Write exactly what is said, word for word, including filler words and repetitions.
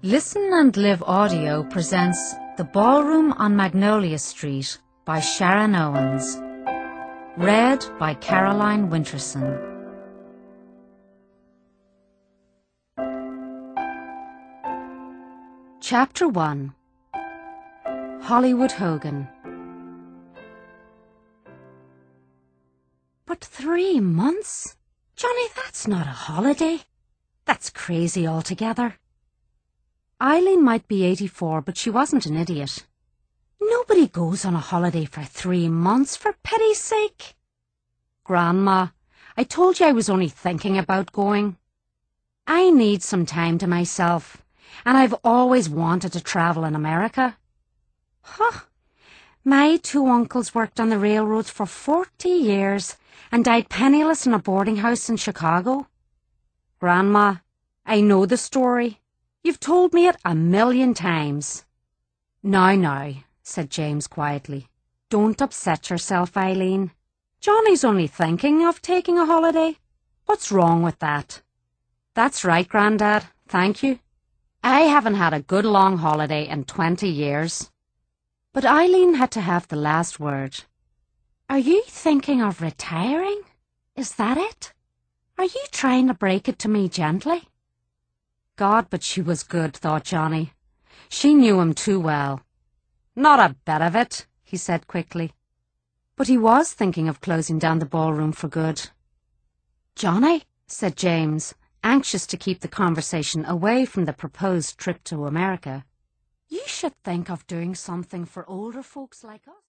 Listen and Live Audio presents The Ballroom on Magnolia Street by Sharon Owens. Read by Caroline Winterson. Chapter one. Hollywood Hogan. But three months? Johnny, that's not a holiday. That's crazy altogether. Eileen might be eighty-four, but she wasn't an idiot. Nobody goes on a holiday for three months, for pity's sake. Grandma, I told you I was only thinking about going. I need some time to myself, and I've always wanted to travel in America. Huh. My two uncles worked on the railroads for forty years and died penniless in a boarding house in Chicago. Grandma, I know the story. You've told me it a million times. Now, now, said James quietly. Don't upset yourself, Eileen. Johnny's only thinking of taking a holiday. What's wrong with that? That's right, Grandad. Thank you. I haven't had a good long holiday in twenty years. But Eileen had to have the last word. Are you thinking of retiring? Is that it? Are you trying to break it to me gently? God, but she was good, thought Johnny. She knew him too well. Not a bit of it, he said quickly. But he was thinking of closing down the ballroom for good. Johnny, said James, anxious to keep the conversation away from the proposed trip to America, you should think of doing something for older folks like us.